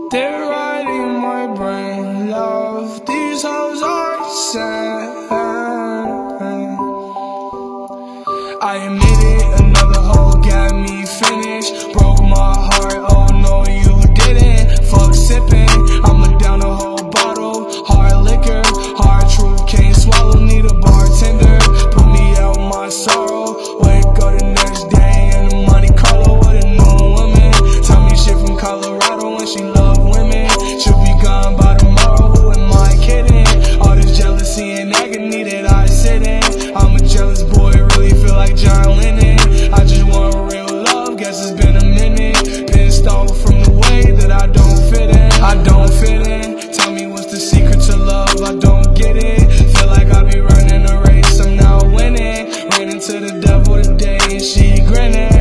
They're riding my brain, love. These hoes are sad. I admit it, another hoe got me finished. Broke my heart, oh no you didn't. Fuck sipping, I'ma down a whole bottle. Hard liquor, hard truth, can't swallow. Need a bartender, put me out my sorrow. Wake up the next day in the Monte Carlo with a new woman. Tell me shit from Colorado and she love women. She'll be gone by tomorrow, who am I kidding? All this jealousy and agony that I sit in. I'm a jealous boy, really feel like John Lennon. I just want real love, guess it's been a minute. Pissed off from the way that I don't fit in. I don't fit in, tell me what's the secret to love, I don't get it. Feel like I be running a race, I'm not winning. Ran into the devil today and she grinning.